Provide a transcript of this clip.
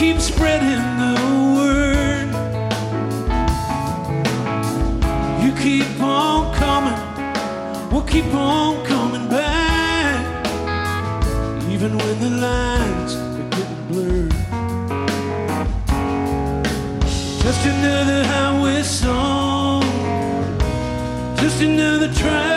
keep spreading the word. You keep on coming, we'll keep on coming back, even when the lines are getting blurred. Just another highway song, just another track